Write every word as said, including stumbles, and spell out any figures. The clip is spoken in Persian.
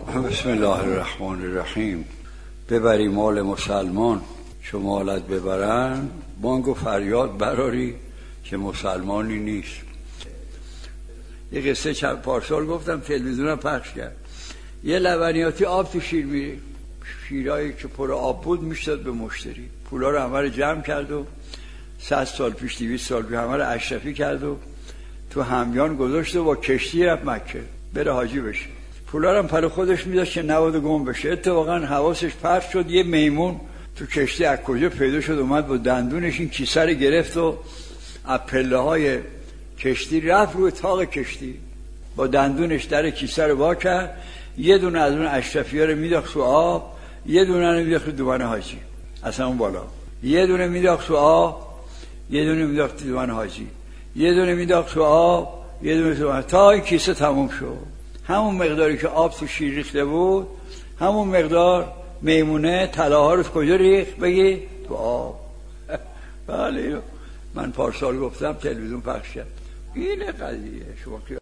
بسم الله الرحمن الرحیم. ببری مال مسلمان چو مالت ببرن، بانگ و فریاد براری که مسلمانی نیست. یه قصه چند پارسال گفتم، تلویزیونم پخش کرد. یه لبنیاتی آب تو شیر میری، شیرهایی که پر آب بود میشتاد به مشتری. پولا رو همه رو جمع کرد و صد سال پیش دویست سال پیش همه رو اشرفی کرد و تو همیان گذاشت و با کشتی رفت مکه بره حاجی بشه. پولا رو هم پر خودش میداشت که نباید گم بشه. اتفاقا حواسش پرت شد، یه میمون تو کشتی از کجا پیدا شد، اومد با دندونش این کیسه رو گرفت و از پله های کشتی رفت روی تاق کشتی، با دندونش در کیسه رو وا کرد. یه دونه از اون اشرفی ها رو میداخت تو آب، یه دونه رو میداخت تو دوان حاجی، اصلا اون بالا. یه دونه میداخت تو آب، یه دونه میداخت تو دوان حاجی، یه دونه میداخت تو آب، یه دونه تو دوان، تا این کیسه تموم شد. همون مقداری که آب تو شیر ریخته بود، همون مقدار میمونه طلاها رو کجا ریخت؟ بگی تو آب. بله، من پارسال گفتم، تلویزیون پخش کرد. اینه قضیه. شما